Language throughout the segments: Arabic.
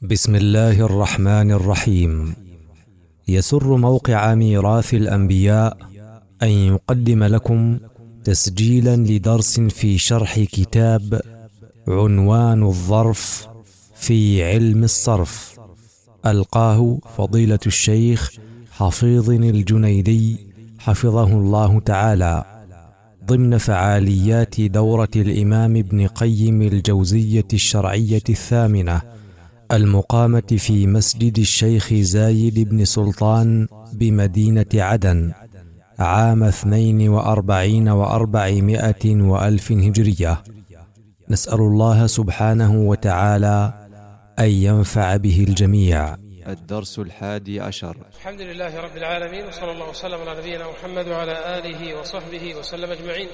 بسم الله الرحمن الرحيم. يسر موقع ميراث الأنبياء أن يقدم لكم تسجيلا لدرس في شرح كتاب عنوان الظرف في علم الصرف، ألقاه فضيلة الشيخ حفيظ الجنيدي حفظه الله تعالى ضمن فعاليات دورة الإمام ابن قيم الجوزية الشرعية الثامنة المقامة في مسجد الشيخ زايد بن سلطان بمدينة عدن عام 42 و400 وألف هجرية. نسأل الله سبحانه وتعالى أن ينفع به الجميع. الدرس 11. الحمد لله رب العالمين، وصلى الله وسلم على نبينا محمد وعلى آله وصحبه وسلم أجمعين.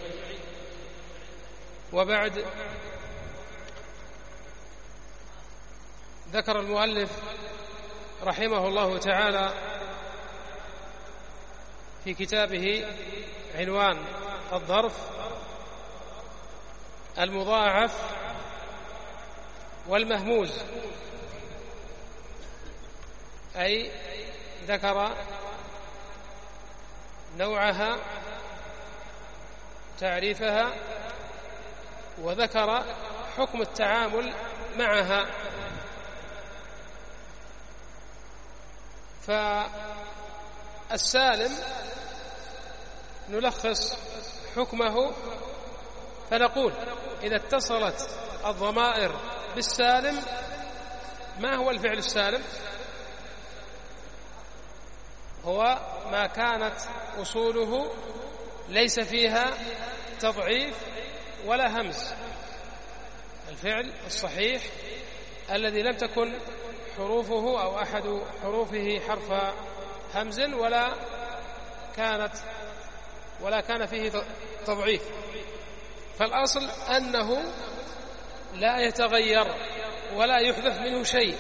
وبعد، ذكر المؤلف رحمه الله تعالى في كتابه عنوان الظرف المضاعف والمهموز، أي ذكر نوعها تعريفها وذكر حكم التعامل معها. فالسالم نلخص حكمه فنقول: إذا اتصلت الضمائر بالسالم، ما هو الفعل السالم؟ هو ما كانت أصوله ليس فيها تضعيف ولا همز، الفعل الصحيح الذي لم تكن حروفه أو أحد حروفه حرف همز ولا كان فيه تضعيف. فالأصل أنه لا يتغير ولا يحدث منه شيء.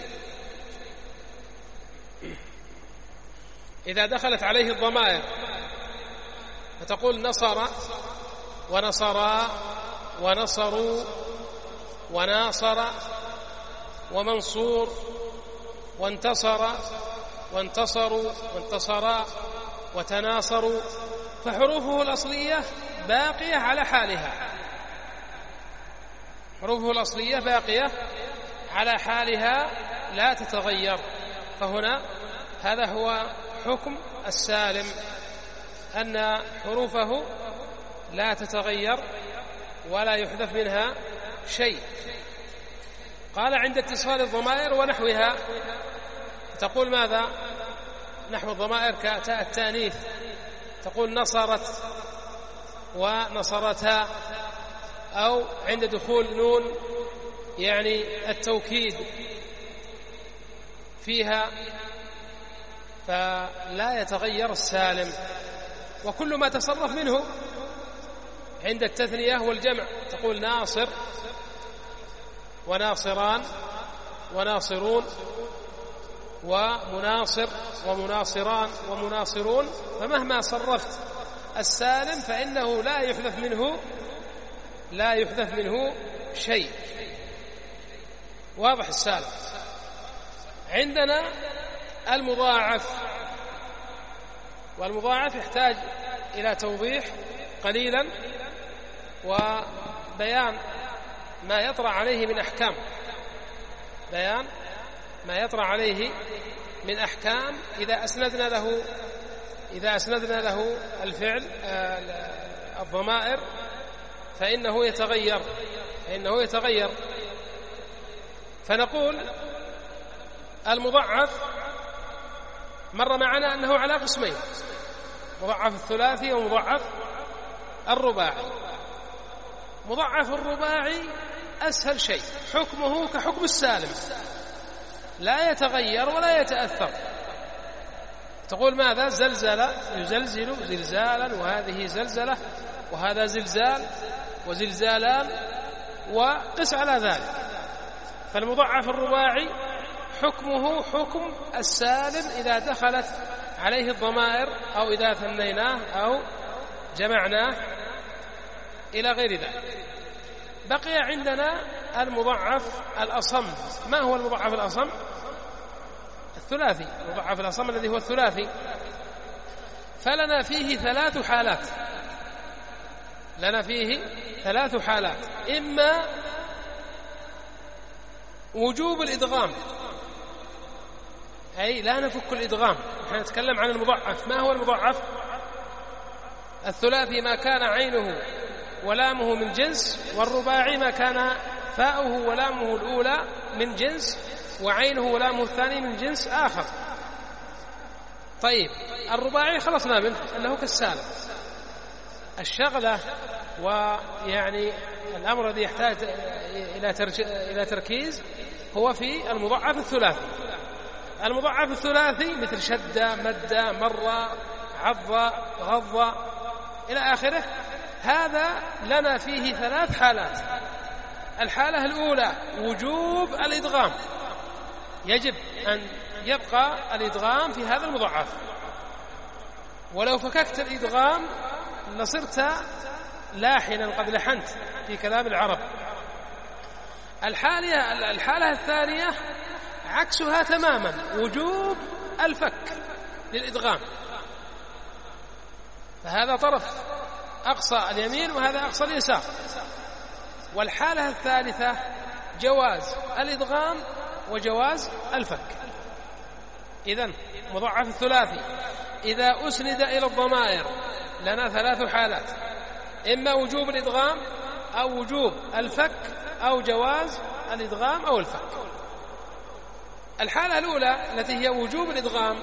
إذا دخلت عليه الضمائر فتقول نصر ونصرا ونصروا وناصر ومنصور وانتصر وانتصروا وانتصرا وتناصروا، فحروفه الأصلية باقية على حالها، حروفه الأصلية باقية على حالها لا تتغير. فهنا هذا هو حكم السالم، أن حروفه لا تتغير ولا يحدث منها شيء. قال: عند اتصال الضمائر ونحوها، تقول ماذا؟ نحو الضمائر كتاء التأنيث، تقول نصرت ونصرتا، أو عند دخول نون يعني التوكيد فيها، فلا يتغير السالم. وكل ما تصرف منه عند التثنية والجمع، تقول ناصر وناصران وناصرون ومناصر ومناصران ومناصرون، فمهما صرفت السالم فإنه لا يحدث منه شيء. واضح السالم. عندنا المضاعف، والمضاعف يحتاج إلى توضيح قليلا وبيان ما يطرأ عليه من أحكام، بيان ما يطرأ عليه من أحكام. إذا أسندنا له الفعل الضمائر فإنه يتغير. فنقول المضاعف مر معنا أنه على قسمين: مضاعف الثلاثي ومضاعف الرباعي. مضاعف الرباعي أسهل شيء، حكمه كحكم السالم، لا يتغير ولا يتأثر. تقول ماذا؟ زلزل يزلزل زلزالا، وهذه زلزلة، وهذا زلزال وزلزالان، وقس على ذلك. فالمضاعف الرباعي حكمه حكم السالم إذا دخلت عليه الضمائر، أو إذا ثنيناه أو جمعناه إلى غير ذلك. بقي عندنا المضاعف الأصم. ما هو المضاعف الأصم؟ الثلاثي. المضاعف الأصم الذي هو الثلاثي، فلنا فيه 3 حالات. لنا فيه 3 حالات: إما وجوب الإدغام، أي لا نفك الإدغام. نحن نتكلم عن المضاعف. ما هو المضاعف؟ الثلاثي ما كان عينه ولامه من جنس، والرباعي ما كان فاؤه ولامه الأولى من جنس وعينه ولامه الثاني من جنس آخر. طيب الرباعي خلصنا منه أنه كالسالم. الشغلة ويعني الأمر الذي يحتاج إلى تركيز هو في المضاعف الثلاثي. المضاعف الثلاثي مثل شدة، مدة، مرة، عضة، غضة إلى آخره، هذا لنا فيه 3 حالات. الحالة الأولى وجوب الإدغام، يجب أن يبقى الإدغام في هذا المضاعف، ولو فككت الإدغام لصرت لاحنا قد لحنت في كلام العرب. الحالة الثانية عكسها تماما، وجوب الفك للإدغام، فهذا طرف أقصى اليمين وهذا أقصى اليسار. والحالة الثالثة جواز الإدغام وجواز الفك. إذن مضاعف الثلاثي إذا أسند إلى الضمائر لنا 3 حالات: إما وجوب الإدغام أو وجوب الفك أو جواز الإدغام أو الفك. الحالة الأولى التي هي وجوب الإدغام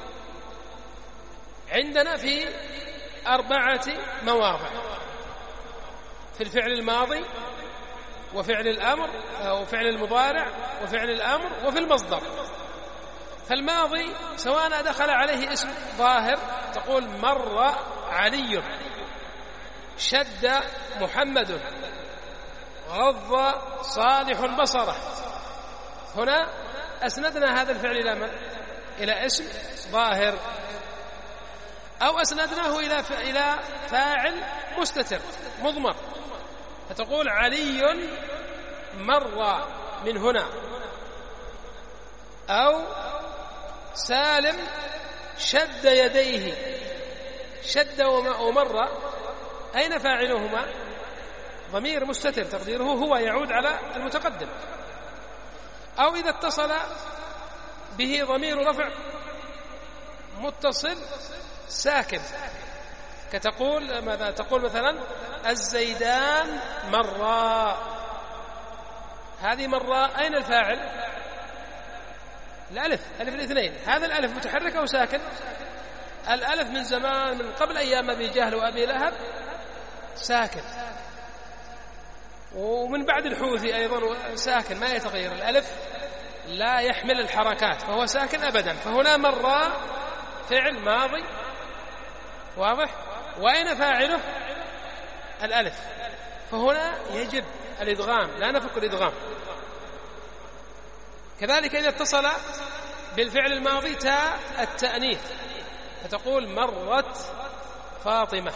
عندنا في 4 مواضع: في الفعل الماضي، وفعل الأمر أو فعل المضارع، وفعل الأمر، وفي المصدر. فالماضي سواء دخل عليه اسم ظاهر تقول مر علي، شد محمد، غض صالح بصره. هنا أسندنا هذا الفعل إلى من؟ إلى اسم ظاهر، أو أسندناه إلى فاعل مستتر مضمر، فتقول علي مر من هنا، أو سالم شد يديه. شد ومر أين فاعلهما؟ ضمير مستتر تقديره هو، يعود على المتقدم. أو إذا اتصل به ضمير رفع متصل ساكن، كتقول ماذا؟ تقول مثلا الزيدان مرا. هذه مرا أين الفاعل؟ الألف، ألف الاثنين. هذا الألف متحرك أو ساكن؟ الألف من زمان، من قبل أيام أبي جهل وأبي لهب ساكن، ومن بعد الحوثي أيضا ساكن ما يتغير. الألف لا يحمل الحركات فهو ساكن أبدا. فهنا مرة فعل ماضي واضح، وأين فاعله؟ الألف. فهنا يجب الإدغام، لا نفك الإدغام. كذلك إذا اتصل بالفعل الماضي تاء التأنيث فتقول مرت فاطمة،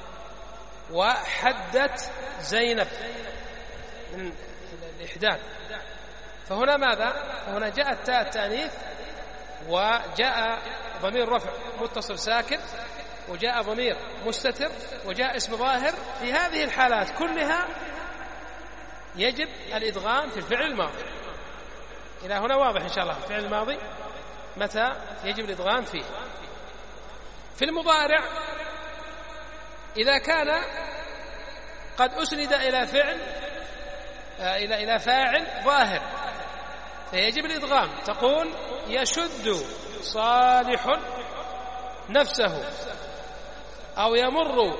وحدت زينب من الإحداد. فهنا ماذا؟ فهنا جاءت تاء التأنيث، وجاء ضمير رفع متصل ساكن، وجاء ضمير مستتر، وجاء اسم ظاهر. في هذه الحالات كلها يجب الإدغام في الفعل الماضي. إلى هنا واضح إن شاء الله. الفعل الماضي متى يجب الإدغام فيه؟ في المضارع إذا كان قد أسند إلى فعل إلى فاعل ظاهر فيجب الإدغام. تقول يشد صالح نفسه، أو يمر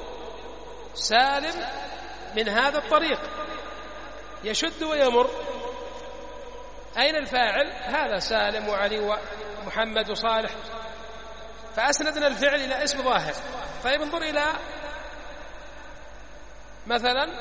سالم من هذا الطريق. يشد ويمر، أين الفاعل؟ هذا سالم وعلي ومحمد وصالح، فأسندنا الفعل إلى اسم ظاهر. طيب انظر إلى مثلا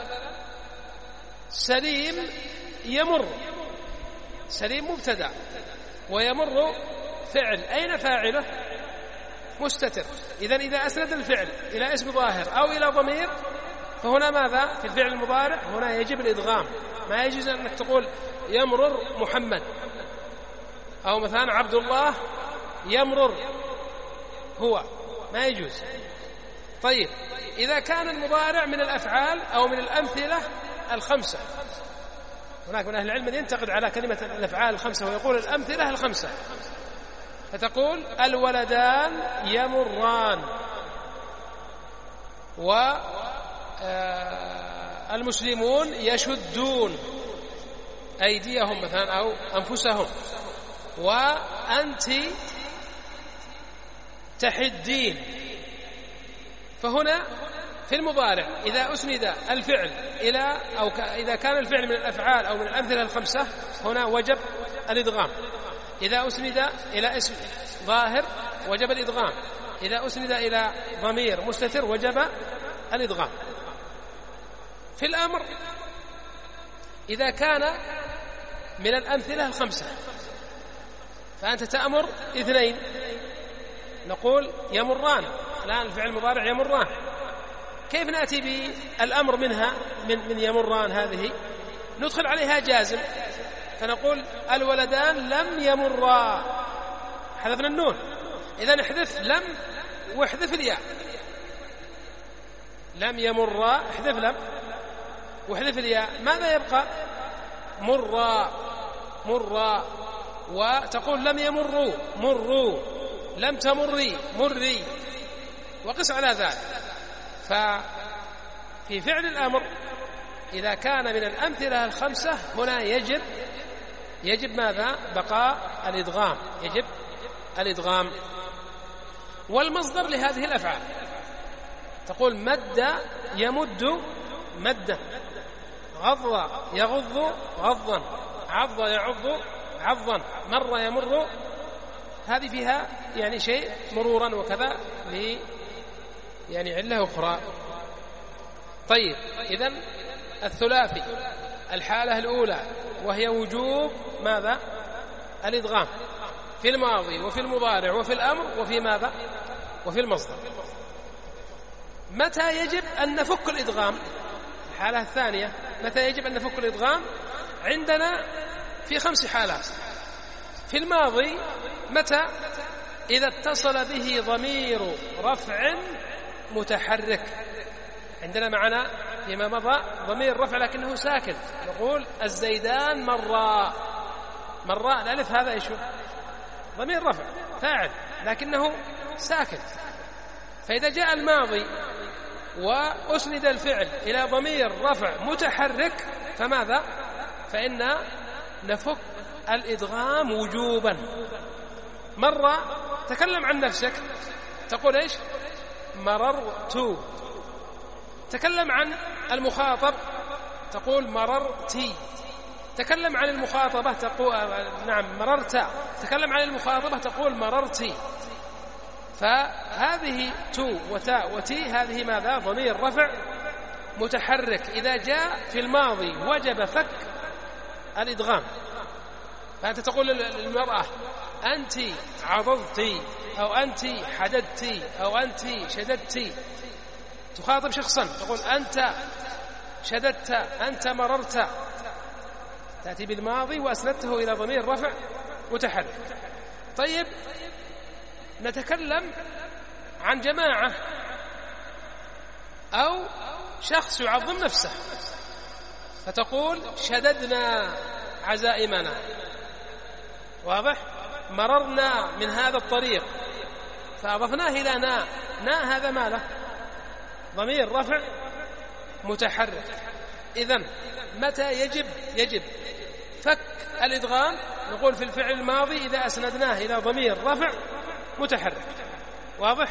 سليم يمر. سليم مبتدأ ويمر فعل، أين فاعله؟ مستتر. إذا أسند الفعل إلى اسم ظاهر أو إلى ضمير فهنا ماذا؟ في الفعل المضارع هنا يجب الإدغام. ما يجوز أنك تقول يمرر محمد، أو مثلا عبد الله يمرر هو، ما يجوز. طيب إذا كان المضارع من الأفعال أو من الأمثلة الخمسة، هناك من أهل العلم من ينتقد على كلمة الأفعال الخمسة ويقول الأمثلة الخمسة، فتقول الولدان يمران، والمسلمون يشدون أيديهم مثلا أو أنفسهم، وأنت تحدين. فهنا في المضارع إذا أسند الفعل إلى أو إذا كان الفعل من الأفعال أو من الأمثلة الخمسة هنا وجب الإدغام. إذا أسند إلى اسم ظاهر وجب الإدغام، إذا أسند إلى ضمير مستتر وجب الإدغام. في الأمر إذا كان من الأمثلة الخمسة فأنت تأمر اثنين، نقول يمران، الآن الفعل المضارع يمران، كيف نأتي بالأمر منها من يمران هذه؟ ندخل عليها جازم، فنقول الولدان لم يمرا، حذفنا النون، إذا نحذف لم واحذف الياء، لم يمرا احذف لم واحذف الياء، ماذا يبقى؟ مرا مرا، وتقول لم يمروا مروا، لم تمري مري، وقس على ذلك. ففي فعل الأمر إذا كان من الأمثلة الخمسة هنا يجب ماذا؟ بقاء الإدغام، يجب الإدغام. والمصدر لهذه الأفعال تقول مد يمد مدا، غض يغض غضا، عض يعض عضا، مر يمر، هذه فيها يعني شيء مرورا وكذا يعني علة أخرى. طيب إذن الثلاثي الحالة الأولى وهي وجوب ماذا؟ الإدغام في الماضي وفي المضارع وفي الأمر وفي ماذا؟ وفي المصدر. متى يجب أن نفك الإدغام؟ الحالة الثانية متى يجب أن نفك الإدغام؟ عندنا في 5 حالات. في الماضي متى؟ إذا اتصل به ضمير رفع متحرك، عندنا معنا فيما مضى ضمير رفع لكنه ساكن، نقول الزيدان مرا، مرا الألف هذا إيش؟ ضمير رفع فاعل لكنه ساكن. فإذا جاء الماضي وأسند الفعل إلى ضمير رفع متحرك فماذا؟ فإن نفك الإدغام وجوبا. مرة تكلم عن نفسك تقول إيش؟ مررت. تكلم عن المخاطب تقول مررتي. تكلم عن المخاطبة تقول نعم مررت. تكلم عن المخاطبة تقول مررتي. فهذه تو وتاء وتي هذه ماذا؟ ضمير رفع متحرك، إذا جاء في الماضي وجب فك الإدغام. فأنت تقول للمرأة أنت عضضتي أو أنت حددتي أو أنت شددتي. تخاطب شخصا تقول أنت شددت أنت مررت، تأتي بالماضي وأسندته إلى ضمير رفع متحرك. طيب نتكلم عن جماعة أو شخص يعظم نفسه فتقول شددنا عزائمنا، واضح؟ مررنا من هذا الطريق فأضفناه إلى نا هذا ما له؟ ضمير رفع متحرك. إذن متى يجب فك الإدغام؟ نقول في الفعل الماضي إذا أسندناه إلى ضمير رفع متحرك، واضح؟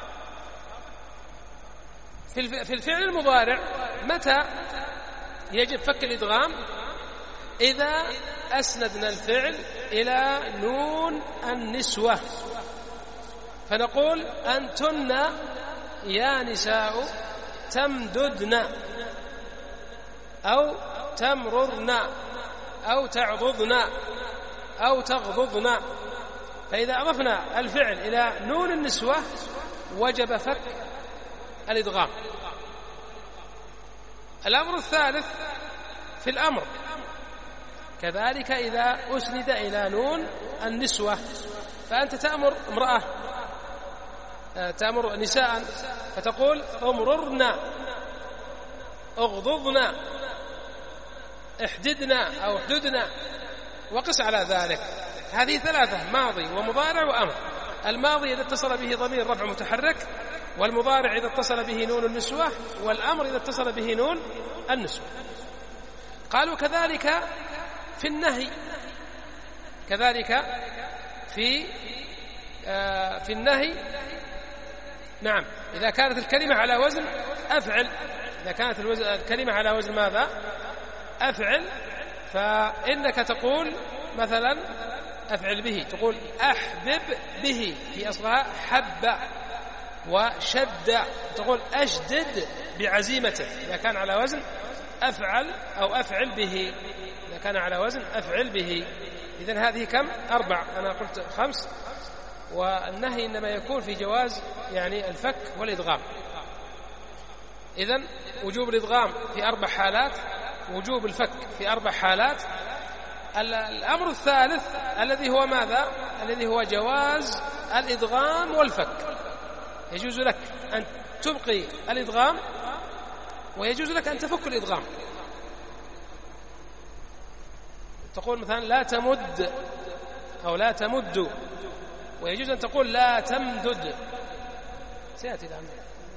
في الفعل المضارع متى يجب فك الإدغام؟ إذا أسندنا الفعل إلى نون النسوة فنقول أنتن يا نساء تمددن أو تمررن أو تعضضن أو تغضضن. فإذا أضفنا الفعل إلى نون النسوة وجب فك الإدغام. الأمر الثالث في الأمر كذلك إذا أسند إلى نون النسوة، فأنت تأمر امرأة، تأمر نساء فتقول امررنا، اغضضنا، احددنا أو احددنا، وقس على ذلك. هذه ثلاثة: ماضي ومضارع وأمر. الماضي إذا اتصل به ضمير رفع متحرك، والمضارع إذا اتصل به نون النسوة، والأمر إذا اتصل به نون النسوة. قالوا كذلك في النهي، كذلك في النهي، نعم، إذا كانت الكلمة على وزن أفعل، إذا كانت الكلمة على وزن ماذا؟ أفعل، فإنك تقول مثلا أفعل به، تقول أحبب به، في أصلها حب، وشد تقول أشدد بعزيمته إذا كان على وزن أفعل أو أفعل به، إذا كان على وزن أفعل به. إذن هذه كم؟ 4، أنا قلت 5. والنهي إنما يكون في جواز يعني الفك والإدغام. إذن وجوب الإدغام في 4 حالات، وجوب الفك في 4 حالات. الأمر الثالث الذي هو ماذا؟ الذي هو جواز الإدغام والفك. يجوز لك أن تبقي الإدغام، ويجوز لك أن تفك الإدغام. تقول مثلا لا تمد أو لا تمد، ويجوز أن تقول لا تمدد. سيأتي الآن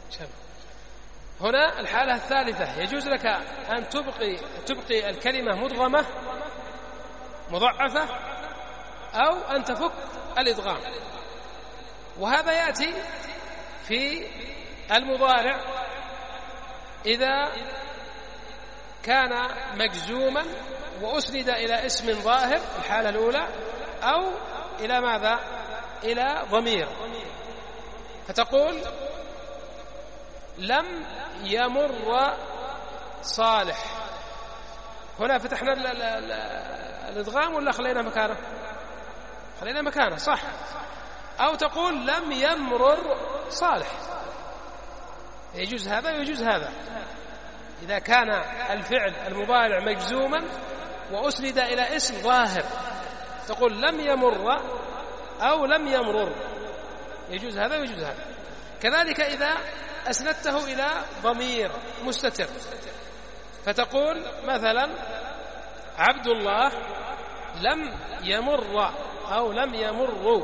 هنا الحالة الثالثة، يجوز لك أن تبقي الكلمة مدغمة مضعفة، أو أن تفك الإدغام. وهذا يأتي في المضارع إذا كان مجزوما وأسند إلى اسم ظاهر، الحالة الأولى، أو إلى ماذا؟ إلى ضمير، فتقول لم يمر صالح. هنا فتحنا الإدغام ولا خلينا مكانه؟ خلينا مكانه، صح. أو تقول لم يمرر صالح، يجوز هذا ويجوز هذا. إذا كان الفعل المضارع مجزوما وأسند إلى اسم ظاهر، تقول لم يمر أو لم يمرر، يجوز هذا ويجوز هذا. كذلك إذا أسندته إلى ضمير مستتر، فتقول مثلا عبد الله لم يمر أو لم يمر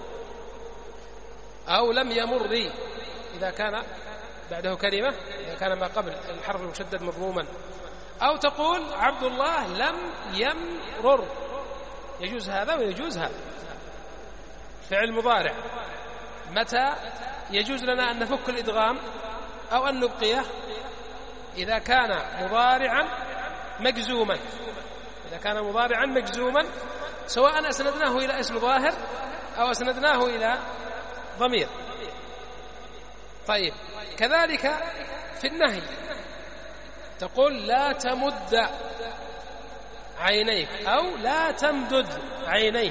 أو لم يمر، إذا كان بعده كلمة، إذا كان ما قبل الحرف المشدد مضموما. أو تقول عبد الله لم يمرر، يجوز هذا ويجوز هذا. فعل مضارع متى يجوز لنا أن نفك الإدغام أو أن نبقيه؟ إذا كان مضارعا مجزوما، إذا كان مضارعا مجزوما سواء أسندناه إلى اسم ظاهر أو أسندناه إلى ضمير. طيب كذلك في النهي تقول لا تمد عينيك أو لا تمدد عينيك،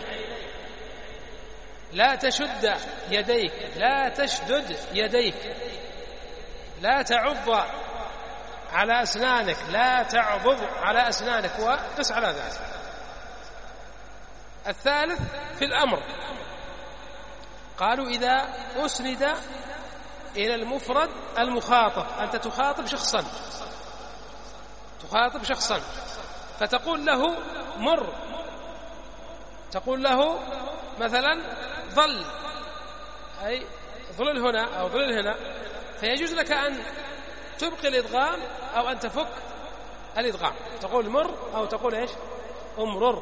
لا تشد يديك، لا تشدد يديك، لا تعض على أسنانك، لا تعضض على أسنانك، وقس على ذلك. الثالث في الأمر، قالوا إذا أسند إلى المفرد المخاطب، أنت تخاطب شخصا فتقول له مر، تقول له مثلا ظل، أي ظلل هنا أو ظلل هنا، فيجوز لك أن تبقي الإدغام أو أن تفك الإدغام، تقول مر أو تقول إيش؟ أمرر،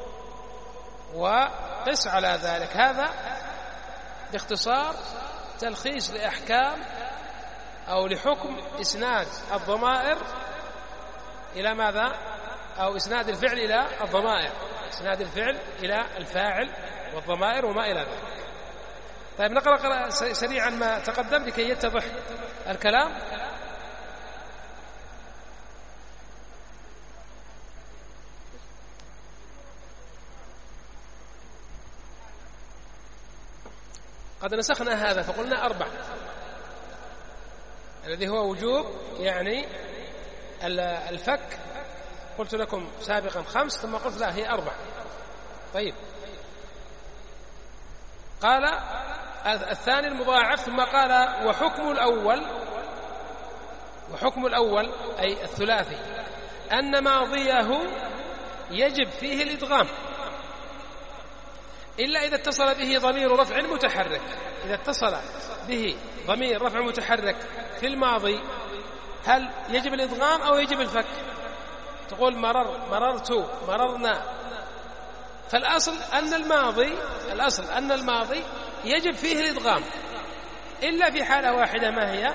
وقس على ذلك. هذا باختصار تلخيص لأحكام أو لحكم إسناد الضمائر إلى ماذا؟ أو إسناد الفعل إلى الضمائر، إسناد الفعل إلى الفاعل والضمائر وما إلى ذلك. طيب نقرأ سريعا ما تقدم لكي يتضح الكلام. قد نسخنا هذا فقلنا 4، الذي هو وجوب يعني الفك قلت لكم سابقا 5 ثم قلت لا هي 4. طيب قال الثاني المضاعف ثم قال وحكم الأول أي الثلاثي أن ماضيه يجب فيه الإدغام إلا إذا اتصل به ضمير رفع متحرك. إذا اتصل به ضمير رفع متحرك في الماضي هل يجب الإدغام أو يجب الفك؟ تقول مررت، مررنا. فالأصل أن الماضي يجب فيه الإدغام إلا في حالة واحدة، ما هي؟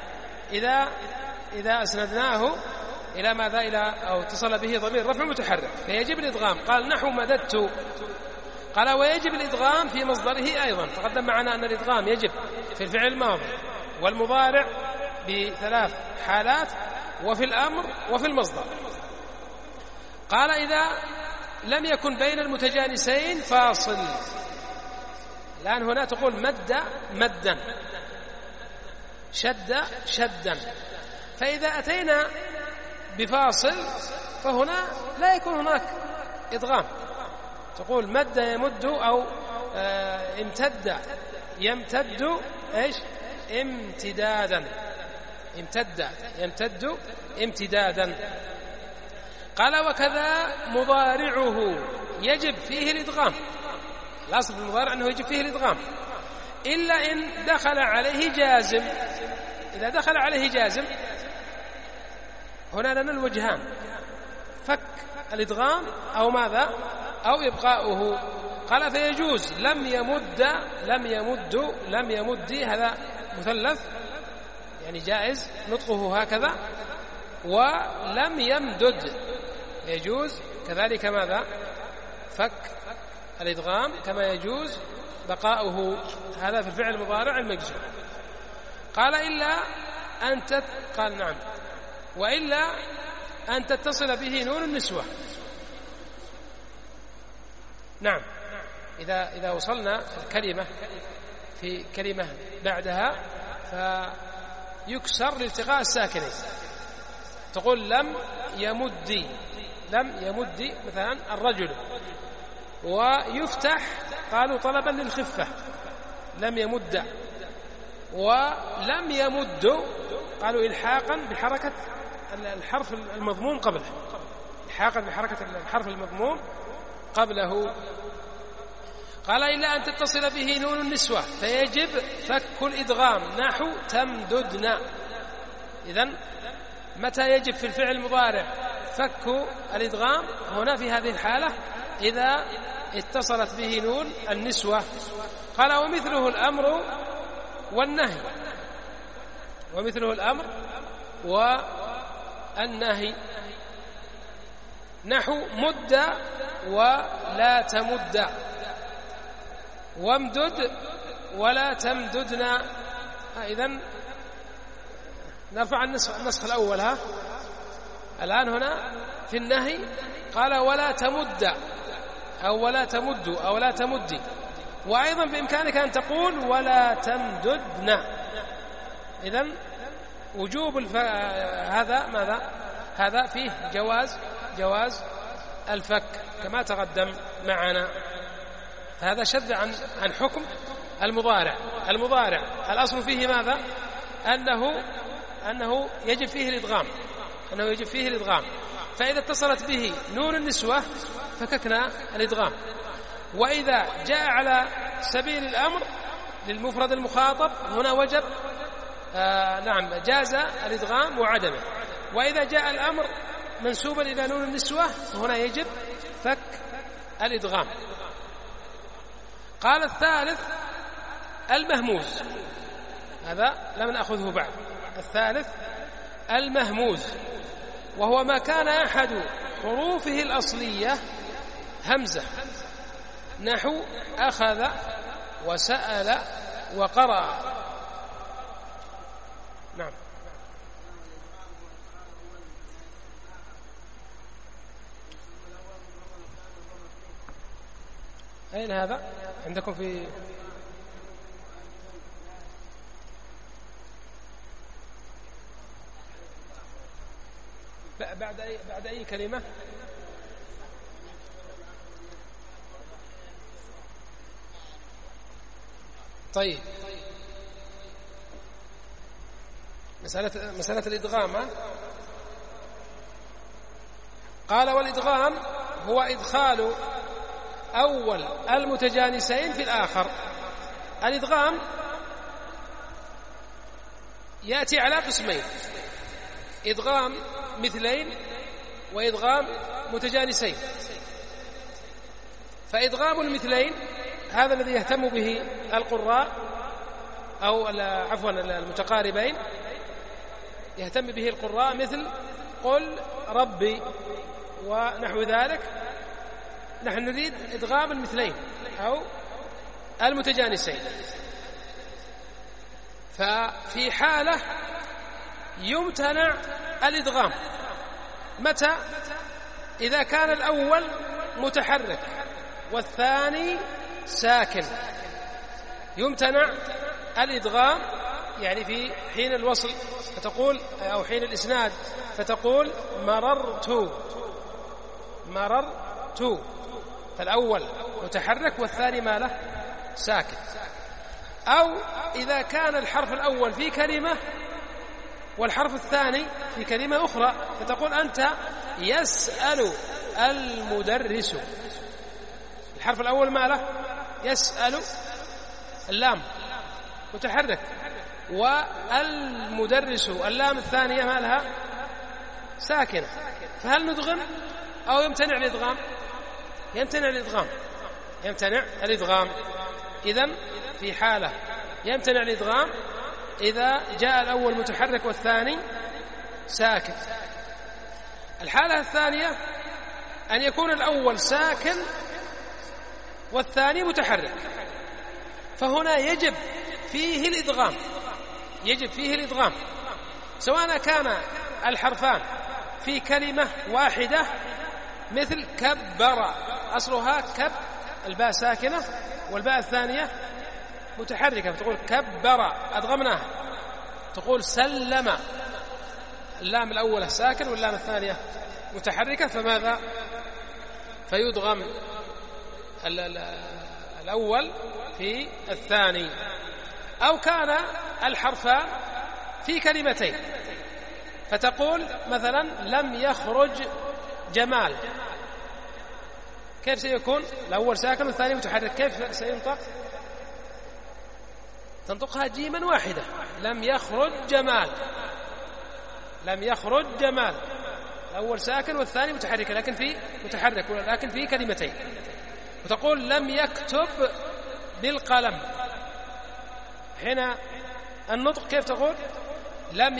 إذا أسندناه إلى ماذا؟ أو اتصل به ضمير رفع متحرك فيجب الإدغام. قال نحو مددت. قال ويجب الإدغام في مصدره أيضا. تقدم معنا أن الإدغام يجب في الفعل الماضي والمضارع ب3 حالات، وفي الأمر وفي المصدر. قال إذا لم يكن بين المتجانسين فاصل. الآن هنا تقول مد مدا، شد شدا، فإذا أتينا بفاصل فهنا لا يكون هناك إدغام. تقول مد يمد أو امتد يمتد إيش؟ امتدادا. امتد يمتد امتدادا. قال وكذا مضارعه يجب فيه الإدغام. الأصل في المضارع أنه يجب فيه الإدغام إلا إن دخل عليه جازم. إذا دخل عليه جازم هنا لنا الوجهان: فك الإدغام أو ماذا؟ أو إبقاؤه. قال فيجوز لم يمد هذا مثلث يعني جائز نطقه هكذا، ولم يمدد يجوز كذلك ماذا؟ فك الإدغام كما يجوز بقاؤه. هذا في الفعل المضارع المجزوم. قال إلا أن قال نعم، وإلا أن تتصل به نون النسوة. نعم، إذا وصلنا الكلمة في كلمة بعدها فيكسر لالتقاء الساكنين. تقول لم يمد مثلا الرجل، ويفتح قالوا طلبا للخفة لم يمد، ولم يمد قالوا إلحاقا بحركة الحرف المضموم قبله، إلحاقا بحركة الحرف المضموم قبله. قال إلا أن تتصل به نون النسوة فيجب فك الإدغام نحو تمددنا. إذن متى يجب في الفعل المضارع فك الإدغام؟ هنا في هذه الحالة إذا اتصلت به نون النسوة. قال ومثله الأمر والنهي. ومثله الأمر والنهي نحو مد ولا تمد، وامدد ولا تمددنا. إذن نرفع النسخ الأول. الآن هنا في النهي قال ولا تمد أو ولا تمد أو لا تمدي، وأيضا بإمكانك أن تقول ولا تمددنا. إذن وجوب هذا ماذا؟ هذا فيه جواز الفك كما تقدم معنا. فهذا شذ عن حكم المضارع. الأصل فيه ماذا؟ أنه يجب فيه الإدغام، فإذا اتصلت به نون النسوة فككنا الإدغام. وإذا جاء على سبيل الأمر للمفرد المخاطب هنا وجب نعم جاز الإدغام وعدمه. وإذا جاء الأمر منسوبا إلى نون النسوة فهنا يجب فك الإدغام. قال الثالث المهموز. هذا لم نأخذه بعد. الثالث المهموز، وهو ما كان أحد حروفه الأصلية همزة نحو أخذ وسأل وقرأ. نعم. أين هذا عندكم في بعد أي كلمة؟ طيب مسألة الإدغام. قال والإدغام هو إدخال أول المتجانسين في الآخر. الإدغام يأتي على قسمين: إدغام مثلين وإدغام متجانسين. فإدغام المثلين هذا الذي يهتم به القراء، أو عفوا المتقاربين يهتم به القراء، مثل قل ربي ونحو ذلك. نحن نريد إدغام المثلين أو المتجانسين. ففي حالة يمتنع الإدغام. متى؟ إذا كان الأول متحرك والثاني ساكن يمتنع الإدغام، يعني في حين الوصل فتقول، أو حين الإسناد فتقول مررت، فالأول متحرك والثاني ما له ساكن. أو إذا كان الحرف الأول في كلمة والحرف الثاني في كلمة أخرى فتقول أنت يسأل المدرس، الحرف الأول ما له يسأل، اللام متحرك، والمدرس اللام الثانية ما لها ساكنة. فهل ندغم أو يمتنع الإدغام؟ يمتنع الإدغام. إذن في حالة يمتنع الإدغام إذا جاء الأول متحرك والثاني ساكن. الحالة الثانية أن يكون الأول ساكن والثاني متحرك، فهنا يجب فيه الإدغام، سواء كان الحرفان في كلمة واحدة، مثل كبر، أصلها كب، الباء ساكنة والباء الثانية متحركة، فتقول كبر أدغمناها. تقول سلم، اللام الأولى ساكن واللام الثانية متحركة، فماذا؟ فيدغم الأول في الثاني. أو كان الحرفان في كلمتين فتقول مثلا لم يخرج جمال، كيف سيكون؟ الأول ساكن والثاني متحرك، كيف سينطق؟ تنطقها جيما واحدة، لم يخرج جمال، الأول ساكن والثاني متحرك لكن في كلمتين. وتقول لم يكتب بالقلم، هنا النطق كيف تقول؟ لم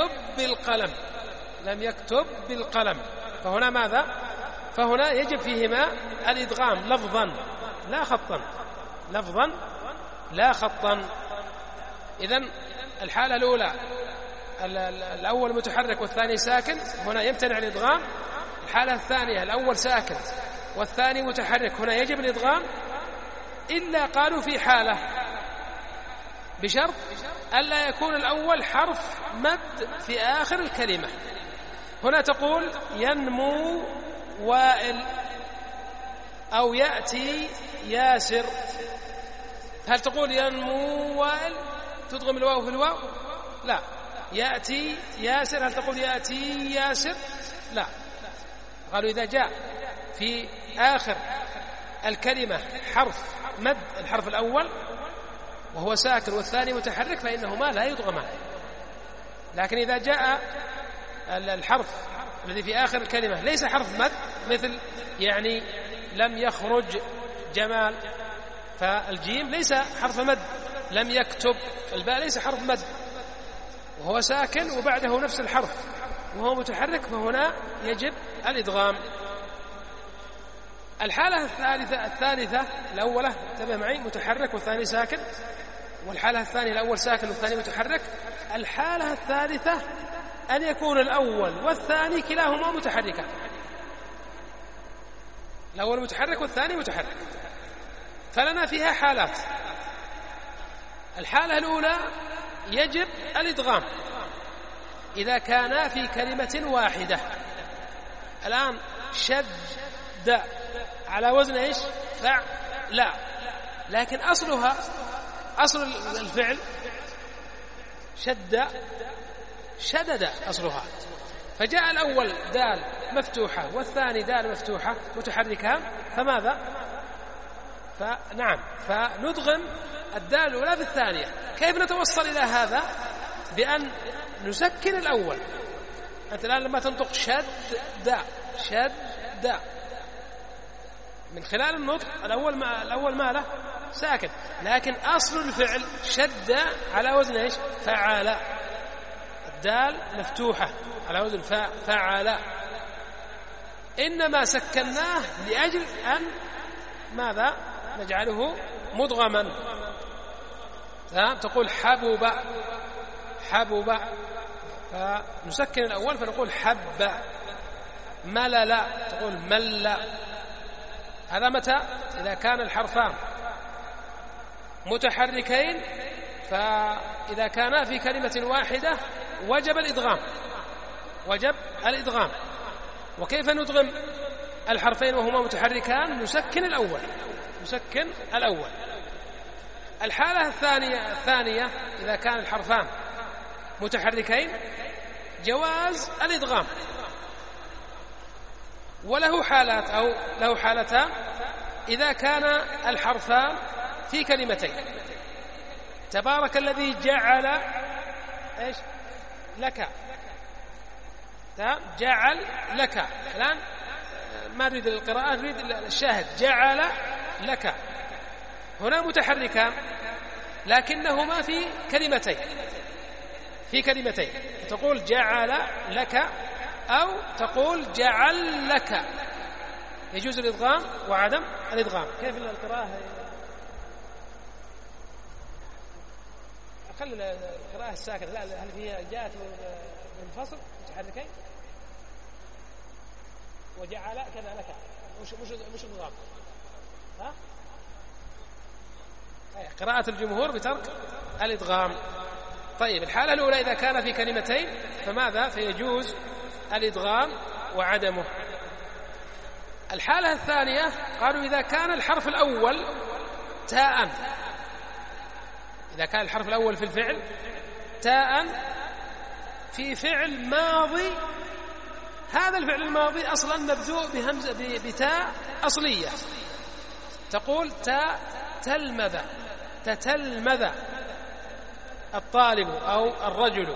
يكتب بالقلم. فهنا ماذا؟ فهنا يجب فيهما الإدغام لفظا لا خطا. إذن الحالة الأولى الأول متحرك والثاني ساكن، هنا يمتنع الإدغام. الحالة الثانية الأول ساكن والثاني متحرك، هنا يجب الإدغام، إلا قالوا في حالة بشرط ألا يكون الأول حرف مد في آخر الكلمة. هنا تقول ينمو وائل أو يأتي ياسر، هل تقول ينمو وائل تدغم الواو في الواو؟ لا. يأتي ياسر، هل تقول يأتي ياسر؟ لا. قالوا إذا جاء في آخر الكلمة حرف مد، الحرف الأول وهو ساكن والثاني متحرك، فإنهما لا يدغمان. لكن إذا جاء الحرف الذي في آخر الكلمة ليس حرف مد، مثل يعني لم يخرج جمال، فالجيم ليس حرف مد. لم يكتب، الباء ليس حرف مد وهو ساكن وبعده نفس الحرف وهو متحرك، فهنا يجب الإدغام. الحالة الثالثة الأولى انتبه معي متحرك والثاني ساكن، والحالة الثانية الأول ساكن والثاني متحرك. الحالة الثالثة أن يكون الأول والثاني كلاهما متحركا، الأول متحرك والثاني متحرك. فلنا فيها حالات. الحالة الأولى يجب الإدغام، إذا كانا في كلمة واحدة. الآن شد على وزن إيش؟ فعل، لكن أصلها أصل الفعل شدد أصلها، فجاء الأول دال مفتوحة والثاني دال مفتوحة متحركان، فماذا؟ فندغم الدال الأولى في الثانية. كيف نتوصل إلى هذا؟ بأن نسكن الأول. أنت الآن لما تنطق شد من خلال النطق الأول ما له ساكن، لكن أصل الفعل شد على وزن إيش؟ فعل، الدال مفتوحة على وزن فعل، إنما سكناه لأجل أن ماذا؟ نجعله مدغما. تقول حبب، فنسكن الأول فنقول حب. ملل، تقول مل. هذا متى؟ إذا كان الحرفان متحركين، فإذا كانا في كلمة واحدة وجب الإدغام. وكيف ندغم الحرفين وهما متحركان؟ نسكن الأول. الحالة الثانية إذا كان الحرفان متحركين جواز الإدغام، وله حالات أو له حالتان. إذا كان الحرفان في كلمتين، تبارك الذي جعل إيش؟ لك، جعل لك. الآن ما نريد القراءة، نريد الشاهد. جعل لك هنا متحركان لكنهما في كلمتين، تقول جعل لك أو تقول جعل لك، يجوز الإدغام وعدم الإدغام. كيف القراءة؟ خلي القراءة الساكنة. لا، هل هي جاءت منفصل متحركين؟ وجعل كذا لك، مش الإدغام. قراءة الجمهور بترك الإدغام. طيب، الحالة الأولى إذا كان في كلمتين فماذا؟ فيجوز الإدغام وعدمه. الحالة الثانية قالوا إذا كان الحرف الأول تاء، إذا كان الحرف الأول في الفعل تاء في فعل ماضي، هذا الفعل الماضي أصلا مبدوء بهمزة بتاء أصلية، تقول تتلمذ الطالب أو الرجل،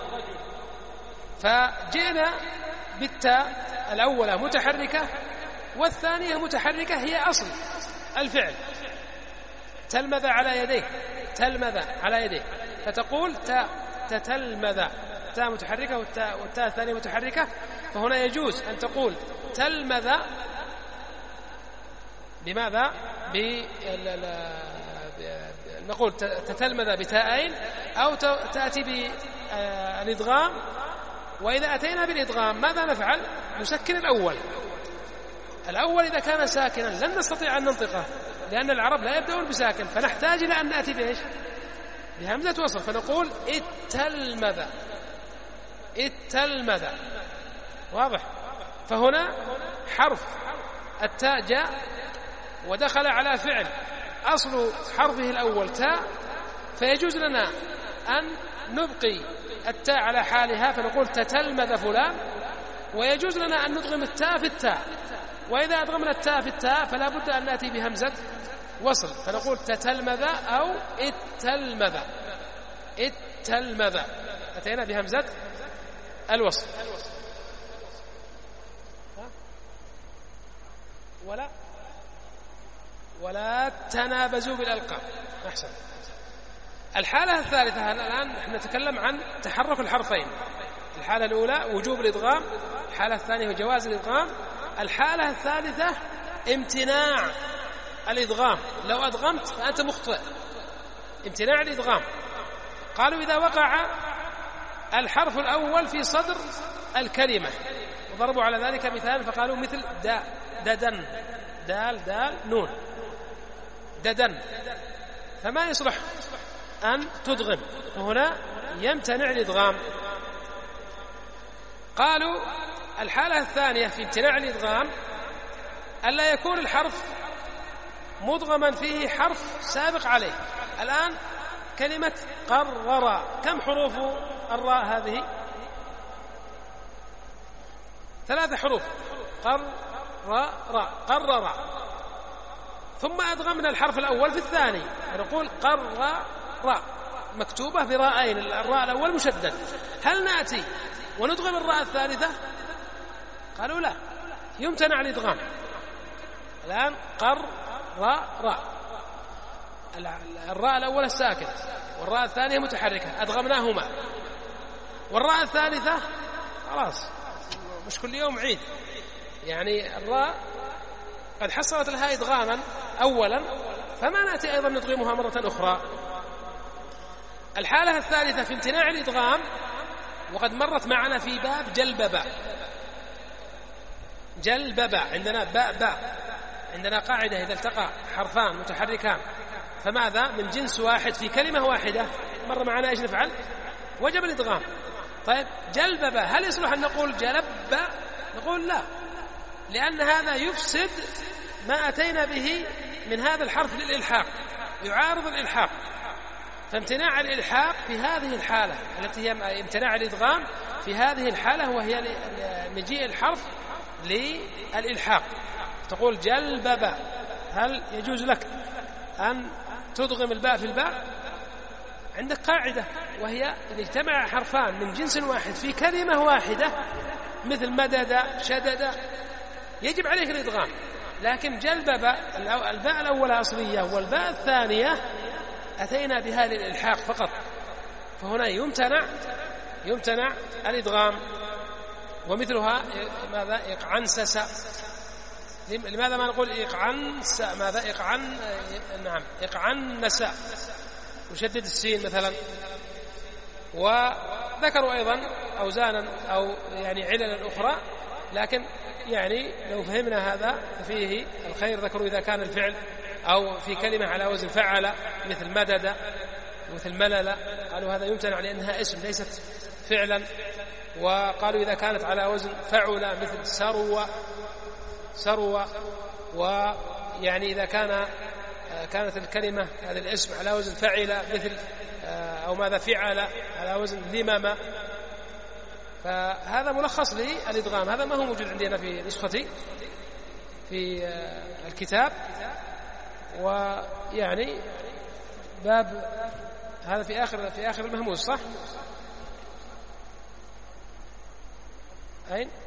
فجئنا بالتاء الأولى متحركة والثانية متحركة، هي أصل الفعل. تلمذ على يديه، فتقول تتلمذ، تاء متحركة والتاء الثانية متحركة، فهنا يجوز أن تقول تلمذ بماذا؟ نقول تتلمذ بتاءين، أو تأتي بالإدغام. وإذا أتينا بالإدغام ماذا نفعل؟ نسكن الأول إذا كان ساكنا لن نستطيع أن ننطقه، لأن العرب لا يبدأون بساكن، فنحتاج إلى أن نأتي بإيش؟ بهمزة وصل، فنقول اتلمذ. واضح؟ فهنا حرف التاء جاء ودخل على فعل أصل حرفه الأول تاء، فيجوز لنا أن نبقي التاء على حالها فنقول تتلمذ فلان، ويجوز لنا أن ندغم التاء في التاء، وإذا أدغمنا التاء في التاء فلا بد أن نأتي بهمزة وصل، فنقول تتلمذ أو اتلمذ، أتينا بهمزة الوصل. ولا تنابزوا بالألقاب. أحسن. الحالة الثالثة، الآن نحن نتكلم عن تحرك الحرفين. الحالة الأولى وجوب الإدغام، الحالة الثانية جواز الإدغام، الحالة الثالثة امتناع الإدغام. لو أدغمت فأنت مخطئ، امتناع الإدغام. قالوا إذا وقع الحرف الأول في صدر الكلمة، وضربوا على ذلك مثال فقالوا مثل ددن، دال نون، ددن، فما يصلح أن تدغم، وهنا يمتنع الإدغام. قالوا الحالة الثانية في امتناع الإدغام ألا يكون الحرف مدغما فيه حرف سابق عليه. الآن كلمة قرر كم حروف الراء هذه؟ 3 حروف، قرر، ثم أدغمنا الحرف الأول في الثاني، نقول قرر مكتوبة براءين، الراء الأول مشدد. هل نأتي وندغم الراء الثالثة؟ قالوا لا، يمتنع الإدغام. الآن قرر، الراء الأولى الساكنة والراء الثانية متحركة، أدغمناهما، والراء الثالثة خلاص مش كل يوم عيد، يعني الراء قد حصلت لها إدغاما أولا، فما نأتي أيضا ندغمها مرة أخرى. الحالة الثالثة في امتناع الإدغام، وقد مرت معنا في باب جلببا، عندنا باء، عندنا قاعدة إذا التقى حرفان متحركان فماذا من جنس واحد في كلمة واحدة، مر معنا إيش نفعل؟ وجب الإدغام. طيب جلببا، هل يصلح أن نقول جلب؟ نقول لا، لأن هذا يفسد ما أتينا به من هذا الحرف للإلحاق، يعارض الإلحاق. فامتناع الإلحاق في هذه الحالة التي هي امتناع الإدغام، في هذه الحالة وهي مجيء الحرف للإلحاق. تقول جلببا، هل يجوز لك أن تدغم الباء في الباء؟ عندك قاعدة وهي إذا اجتمع حرفان من جنس واحد في كلمة واحدة مثل مدد، شدد، يجب عليك الإدغام. لكن جلببا الباء الأولى أصلية والباء الثانية أتينا بها للإلحاق فقط، فهنا يمتنع الإدغام. ومثلها ماذا؟ إقعنسس. لماذا ما نقول إقعنس؟ ماذا؟ إقعنس، وشدد السين مثلا. وذكروا أيضا أوزانا أو يعني عللا أخرى، لكن يعني لو فهمنا هذا فيه الخير. ذكروا إذا كان الفعل أو في كلمة على وزن فعل مثل مدد مثل ملل، قالوا هذا يمتنع لأنها اسم ليست فعلا. وقالوا إذا كانت على وزن فعل مثل سروى، ويعني إذا كانت الكلمة هذا الاسم على وزن فعل مثل أو ماذا فعل على وزن لمم، فهذا ملخص للإدغام. هذا ما هو موجود عندنا في نسختي في الكتاب، ويعني باب هذا في آخر المهموز، صح؟ أين؟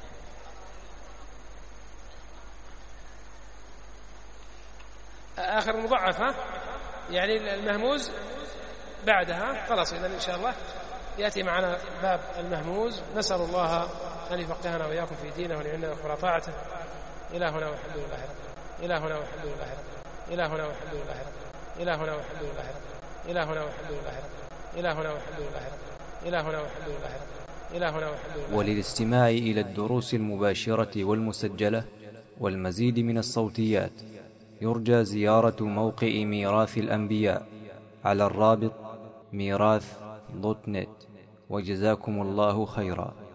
آخر المضعف، يعني المهموز بعدها. خلاص إذن إن شاء الله يأتي معنا باب المهموز. نسأل الله أن يفقهنا وإياكم في دينه ونعيننا وخير طاعته. إلهنا والحمد لله رب، إلهنا والحمد لله رب، إلهنا والحمد لله رب، إلهنا والحمد لله رب، إلهنا والحمد لله رب، إلهنا والحمد لله رب، إلهنا والحمد لله رب، إلهنا والحمد لله. وللاستماع إلى الدروس المباشرة والمسجلة والمزيد من الصوتيات يرجى زيارة موقع ميراث الأنبياء على الرابط ميراث.net. وجزاكم الله خيرا.